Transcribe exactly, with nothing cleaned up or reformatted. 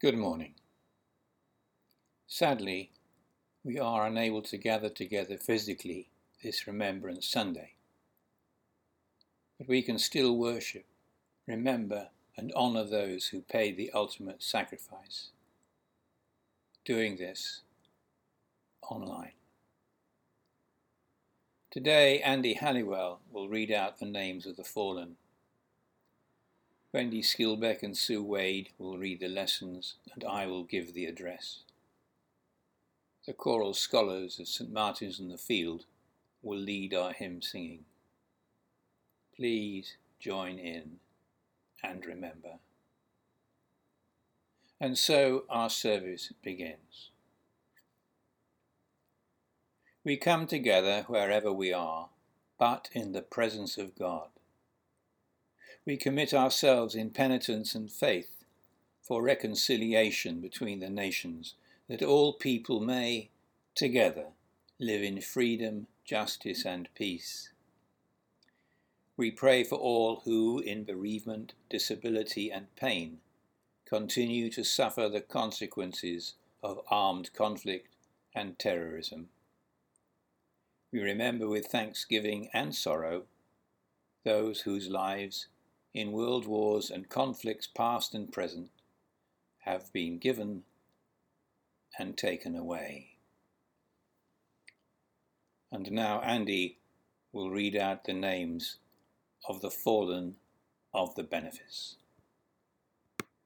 Good morning. Sadly, we are unable to gather together physically this Remembrance Sunday, but we can still worship, remember and honour those who paid the ultimate sacrifice, doing this online. Today, Andy Halliwell will read out the names of the fallen. Wendy Skilbeck and Sue Wade will read the lessons, and I will give the address. The choral scholars of Saint Martin's in the Field will lead our hymn singing. Please join in and remember. And so our service begins. We come together wherever we are, but in the presence of God. We commit ourselves in penitence and faith for reconciliation between the nations, that all people may, together, live in freedom, justice and peace. We pray for all who, in bereavement, disability and pain, continue to suffer the consequences of armed conflict and terrorism. We remember with thanksgiving and sorrow those whose lives, in world wars and conflicts past and present, have been given and taken away. And now Andy will read out the names of the fallen of the benefice.